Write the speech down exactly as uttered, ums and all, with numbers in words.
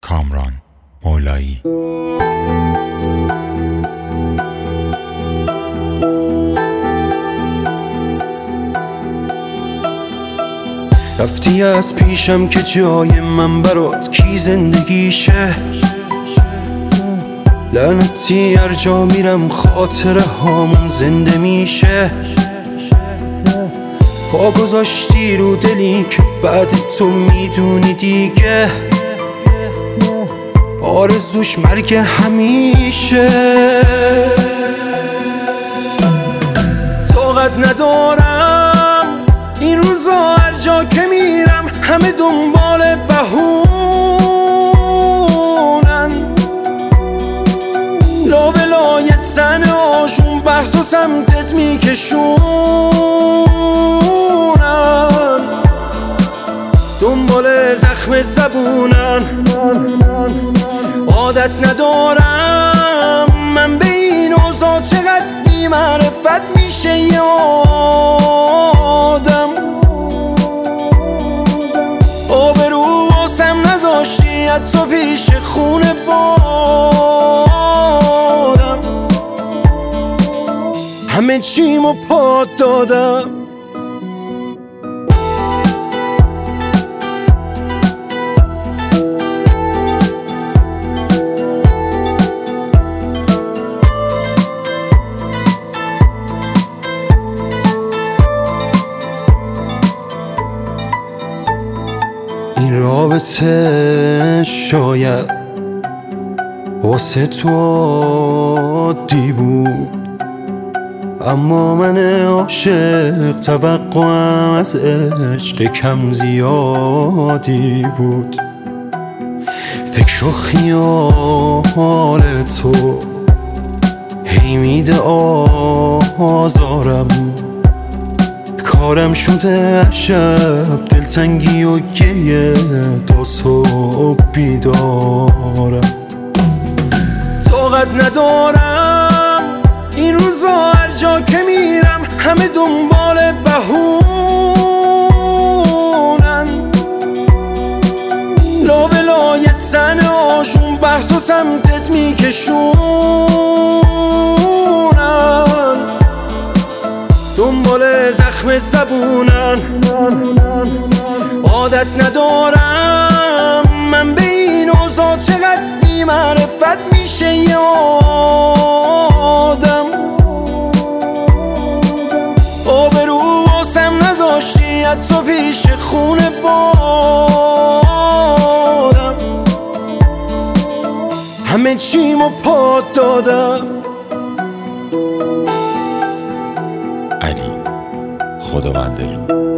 کامران مولایی. رفتی از پیشم که جای من برات کی زندگیشه، لعنتی هر جا میرم خاطره هامون زنده میشه. پا گذاشتی رو دلی که بعد تو میدونی دیگه آرزوش مرگ همیشه. طاقت ندارم این روزا هر جا که میرم همه دنبال بهونن، لا ولایت زن آشون بحث و سمتت میکشونن، دنبال زخم زبونن. عادت ندارم من به این اوضاع چقدر بی معرفت میشه یه آدم. آبرو واسم نذاشتی حتی پیش خونه بادم، همه چیمو پات دادم. این رابطه شاید واسه تو عادی بود، اما من عاشق توقعم از عشق کم زیادی بود. فکر و خیال تو هی میده آزارم، کارم شده هر شب دلتنگی و گریه تا صبح بیدارم. طاقت ندارم این روزا هر جا که میرم همه دنبال بهونن، لا ولایت زن آشون بحث و سمتت میکشونن، دنبال زخم زبونن. عادت ندارم من به این اوضاع چقدر بی معرفت میشه یه آدم. آبرو واسم نذاشتی حتی پیش خونه بادم، همه چیمو پات دادم. علی خداوندلو.